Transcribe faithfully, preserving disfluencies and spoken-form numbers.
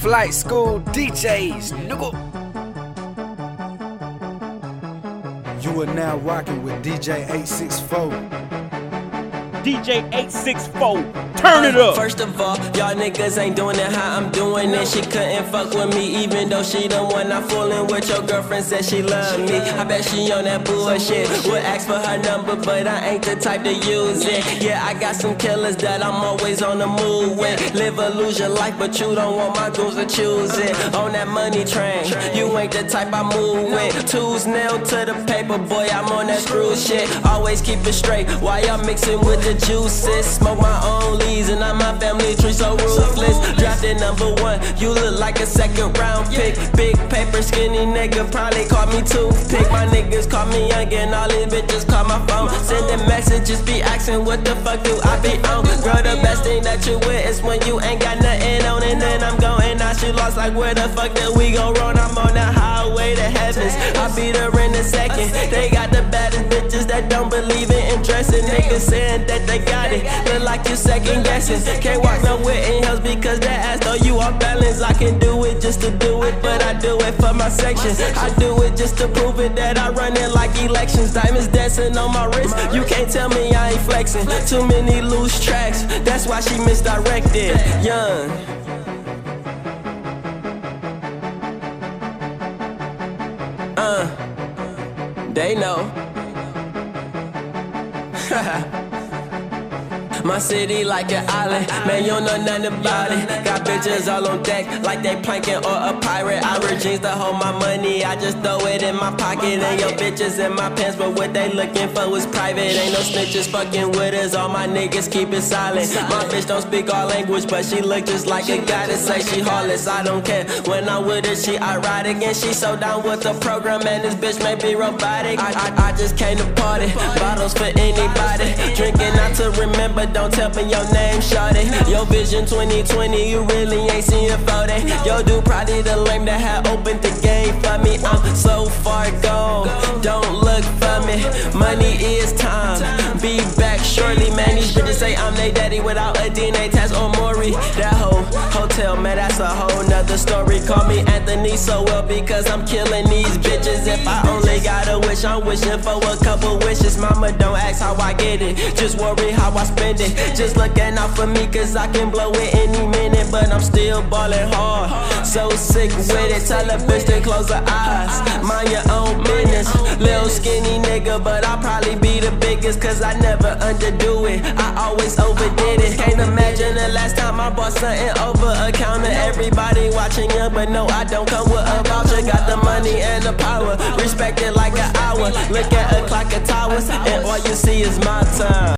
Flight School D Js, nigga. You are now rocking with D J eight six four. D J eight six four, turn it up. First of all, y'all niggas ain't doing it how I'm doing it. She couldn't fuck with me even though she the one I'm fooling with. Your girlfriend said she love me, I bet she on that bullshit. Would ask for her number but I ain't the type to use it. Yeah, I got some killers that I'm always on the move with. Live or lose your life but you don't want my goons to choose it. On that money train, you ain't the type I move with. Two's nailed to the paper, boy, I'm on that screw shit. Always keep it straight while y'all mixing with the juices. Smoke my own leaves and I'm my family tree so ruthless. Drafted number one, you look like a second round pick. Big paper skinny nigga probably call me toothpick. My niggas call me young and all these bitches call my phone. Sending messages be asking what the fuck do I be on. Girl, the best thing that you with is when you ain't got nothing on. And then I'm going now she lost like where the fuck did we go wrong. I'm on the highway to heavens, I beat her in a second. They got the baddest bitches that don't believe in dressing. Niggas saying that they got it, look like you second guessing. Can't walk nowhere in hills because that ass though you off balance. I can do it just to do it, but I do it for my section. I do it just to prove it that I run it like elections. Diamonds dancing on my wrist, you can't tell me I ain't flexing. Too many loose tracks, that's why she misdirected. Young. Uh, they know. My city like an island, man, you don't know nothing about it. Got bitches all on deck like they planking or a pirate. I wear jeans to hold my money, I just throw it in my pocket. And your bitches in my pants, but what they looking for is private. Ain't no snitches fucking with us, all my niggas keep it silent. My bitch don't speak all language, but she look just like a goddess. Say she heartless, I don't care. When I'm with her, she ironic. And she so down with the program, and this bitch may be robotic. I, I, I just came to party, bottles for anybody. Drinking not to remember, don't tell me your name, shawty. Your vision twenty twenty, you really ain't seen it for that. Yo, dude, probably the lame that had opened the game for me. I'm so far gone, don't look for me. Money is time, be back shortly. Man, these bitches say I'm they daddy without a D N A test or Maury. That whole hotel, man, that's a whole nother story. Call me Anthony so well because I'm killing these bitches. If I only got a wish, I'm wishing for a couple wishes. Mama, don't ask how I get it, just worry how I spend it. Just looking out for me cause I can blow it any minute, but I'm still ballin' hard. So sick with it, tell a bitch to close her eyes. Mind your own business, little skinny nigga, but I'll probably be the biggest cause I never underdo it, I always overdid it. Can't imagine the last time I bought something over a counter. Everybody watching you, but no, I don't come with a voucher. Got the money and the power, respect it like an hour. Look at a clock of towers, and all you see is my time.